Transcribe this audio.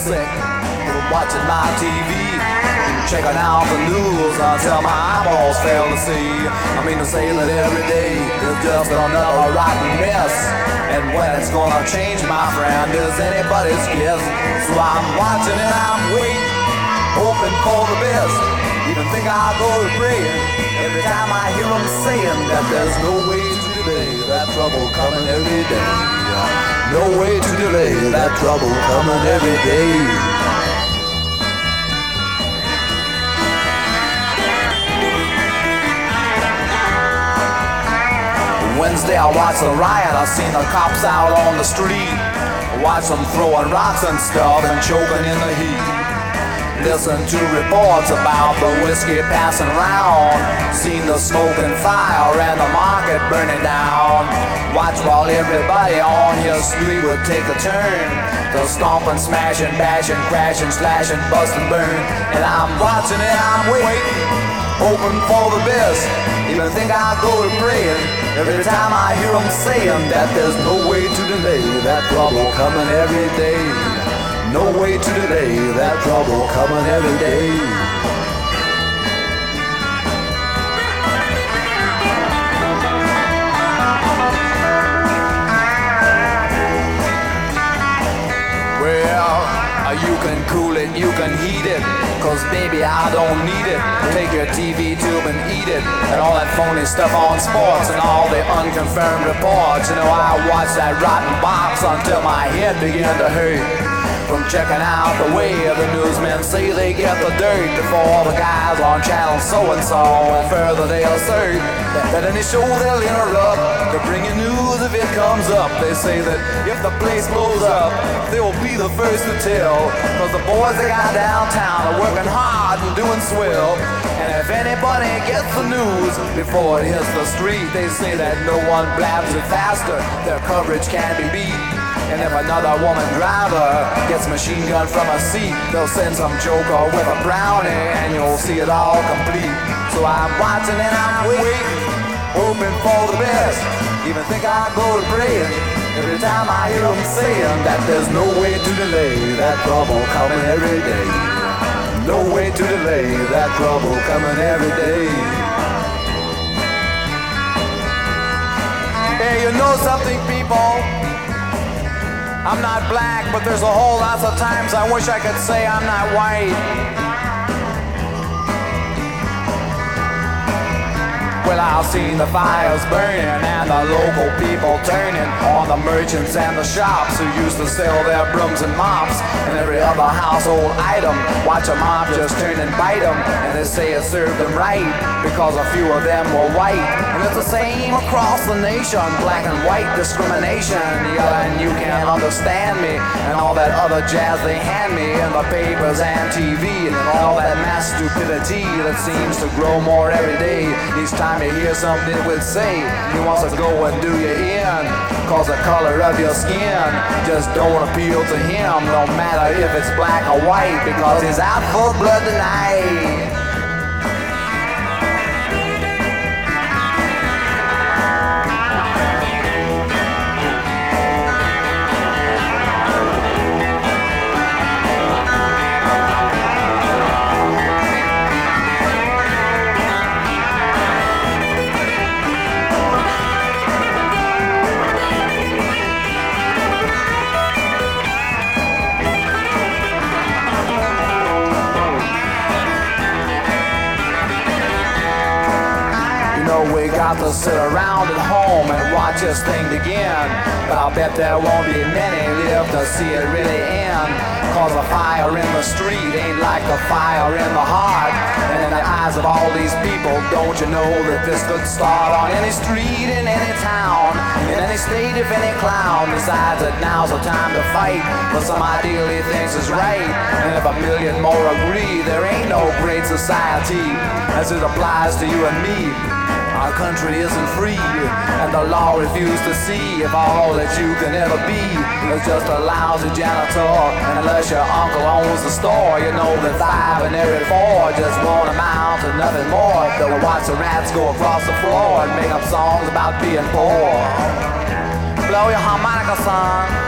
sick from watching my TV, checking out the news until my eyeballs fail to see. I mean to say that every day is just another rotten mess, and when it's gonna change, my friend, is anybody's guess. So I'm watching and I'm waiting, hoping for the best. Even think I'll go to praying every time I hear them saying that there's no way to delay that trouble coming every day. No way to delay that trouble coming every day. Wednesday I watched the riot, I seen the cops out on the street. Watch them throwing rocks and stuff and choking in the heat. Listen to reports about the whiskey passing round. Seen the smoke and fire and the market burning down. Watch while everybody on your street would take a turn to stomping, smashing, bashing, crashing, slashing, busting, burn. And I'm watching and I'm waiting, hoping for the best. Even think I'll go to praying every time I hear them saying that there's no way to delay that trouble coming every day. No way to delay that trouble coming every day. You can cool it, you can heat it, cause baby I don't need it. Take your TV tube and eat it, and all that phony stuff on sports and all the unconfirmed reports. You know, I watched that rotten box until my head began to hurt from checking out the way the newsmen say they get the dirt before the guys on channel so-and-so. And further they assert that any show they'll interrupt to bring you news if it comes up. They say that if the place blows up, they will be the first to tell, cause the boys they got downtown are working hard and doing swell. And if anybody gets the news before it hits the street, they say that no one blabs it faster, their coverage can't be beat. And if another woman driver gets machine gun from a seat, they'll send some joker with a brownie and you'll see it all complete. So I'm watching and I'm waiting, hoping for the best. Even think I'll go to praying every time I hear them saying that there's no way to delay that trouble coming every day. No way to delay that trouble coming every day. Hey, you know something, people? I'm not black, but there's a whole lot of times I wish I could say I'm not white. Well, I've seen the fires burning and the local people turning on the merchants and the shops who used to sell their brooms and mops and every other household item. Watch a mob just turn and bite them, and they say it served them right because a few of them were white. And it's the same across the nation, black and white discrimination. Yeah, and you can't understand me and all that other jazz they hand me in the papers and TV and all that mass stupidity that seems to grow more every day. Each time you hear something it would say, he wants to go and do you in, cause the color of your skin just don't appeal to him, no matter if it's black or white, because he's out for blood tonight. We got to sit around at home and watch this thing begin, but I'll bet there won't be many live to see it really end, cause a fire in the street ain't like a fire in the heart. And in the eyes of all these people, don't you know that this could start on any street in any town, in any state if any clown decides that now's the time to fight for some ideal he thinks is right. And if a million more agree, there ain't no great society as it applies to you and me. Our country isn't free, and the law refuses to see if all that you can ever be is just a lousy janitor. And unless your uncle owns the store, you know that 5 in every 4 just won't amount to nothing more than watch the rats go across the floor and make up songs about being poor. Blow your harmonica, son.